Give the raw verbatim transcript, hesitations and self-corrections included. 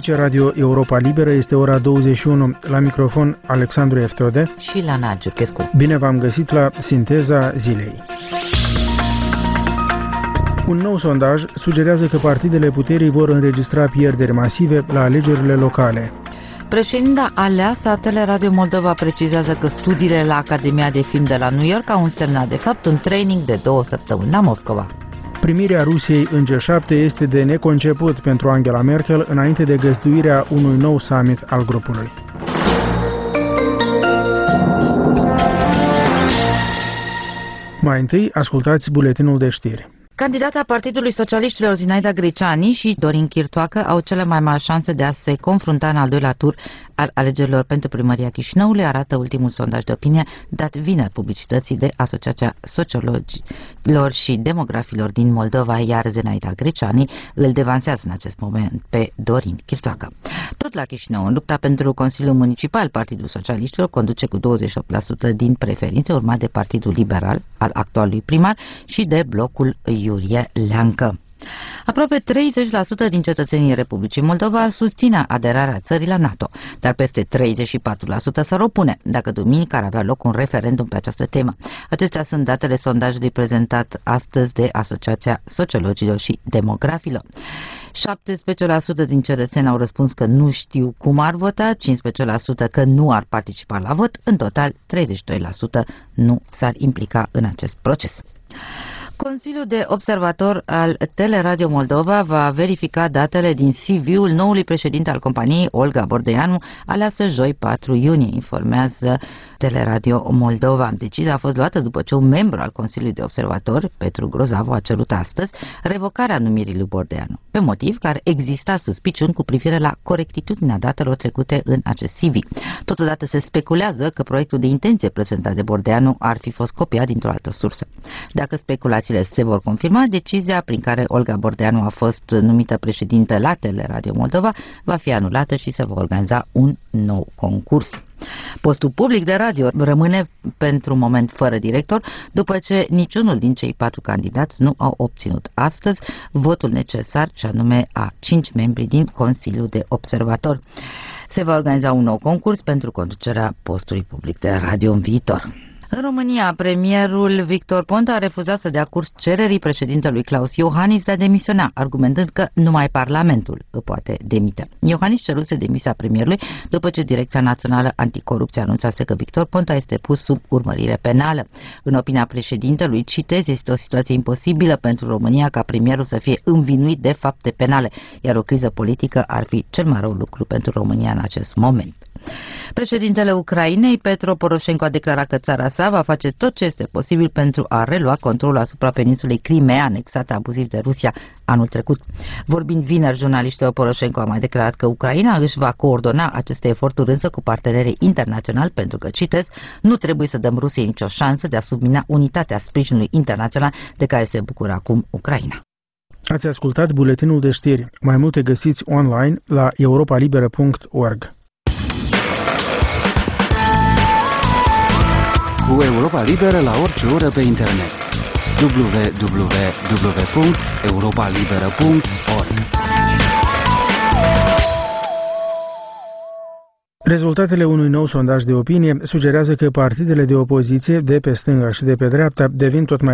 Aici Radio Europa Liberă, este ora douăzeci și unu, la microfon Alexandru Eftode și Lana Giurchescu. Bine v-am găsit la Sinteza Zilei. Un nou sondaj sugerează că partidele puterii vor înregistra pierderi masive la alegerile locale. Președinta aleasă a Teleradio Moldova precizează că studiile la Academia de Film de la New York au însemnat de fapt un training de două săptămâni la Moscova. Primirea Rusiei în G șapte este de neconceput pentru Angela Merkel înainte de găzduirea unui nou summit al grupului. Mai întâi, ascultați buletinul de știri. Candidata Partidului Socialiștilor Zinaida Greceani și Dorin Chirtoacă au cele mai mari șanse de a se confrunta în al doilea tur al alegerilor pentru primăria Chișinăului, arată ultimul sondaj de opinie dat vineri publicității de Asociația Sociologilor și Demografilor din Moldova, iar Zinaida Greceani îl devansează în acest moment pe Dorin Chirtoacă. Tot la Chișinău, în lupta pentru Consiliul Municipal, Partidul Socialiștilor conduce cu douăzeci și opt la sută din preferințe, urmat de Partidul Liberal al actualului primar și de blocul Iurie Leancă. Aproape treizeci la sută din cetățenii Republicii Moldova ar susține aderarea țării la NATO, dar peste treizeci și patru la sută s-ar opune dacă duminică ar avea loc un referendum pe această temă. Acestea sunt datele sondajului prezentat astăzi de Asociația Sociologilor și Demografilor. șaptesprezece la sută din cetățeni au răspuns că nu știu cum ar vota, cincisprezece la sută că nu ar participa la vot, în total treizeci și doi la sută nu s-ar implica în acest proces. Consiliul de observator al Teleradio Moldova va verifica datele din C V-ul noului președinte al companiei, Olga Bordeanu, aleasă joi patru iunie, informează Teleradio Moldova. Decizia a fost luată după ce un membru al Consiliului de Observator, Petru Grozavu, a cerut astăzi revocarea numirii lui Bordeanu, pe motiv că ar exista suspiciuni cu privire la corectitudinea datelor trecute în acest C V. Totodată se speculează că proiectul de intenție prezentat de Bordeanu ar fi fost copiat dintr-o altă sursă. Dacă speculațiile se vor confirma, decizia prin care Olga Bordeanu a fost numită președintă la Teleradio Moldova va fi anulată și se va organiza un nou concurs. Postul public de radio rămâne pentru moment fără director, după ce niciunul din cei patru candidați nu au obținut astăzi votul necesar, și anume a cinci membri din Consiliul de Observator. Se va organiza un nou concurs pentru conducerea postului public de radio în viitor. În România, premierul Victor Ponta a refuzat să dea curs cererii președintelui Klaus Iohannis de a demisiona, argumentând că numai Parlamentul îl poate demite. Iohannis ceruse demisia premierului după ce Direcția Națională Anticorupție anunțase că Victor Ponta este pus sub urmărire penală. În opinia președintelui, citez, este o situație imposibilă pentru România ca premierul să fie învinuit de fapte penale, iar o criză politică ar fi cel mai rău lucru pentru România în acest moment. Președintele Ucrainei, Petro Poroșenko, a declarat că țara sa va face tot ce este posibil pentru a relua controlul asupra peninsulei Crimea, anexată abuziv de Rusia anul trecut. Vorbind vineri, jurnaliștii Poroșenko a mai declarat că Ucraina își va coordona aceste eforturi însă cu partenerii internaționali pentru că, citez, nu trebuie să dăm Rusiei nicio șansă de a submina unitatea sprijinului internațional de care se bucură acum Ucraina. Ați ascultat buletinul de știri. Mai multe găsiți online la europa liberă punct org. Cu Europa Liberă la orice oră pe internet. w w w punct europa liberă punct org. Rezultatele unui nou sondaj de opinie sugerează că partidele de opoziție de pe stânga și de pe dreapta devin tot mai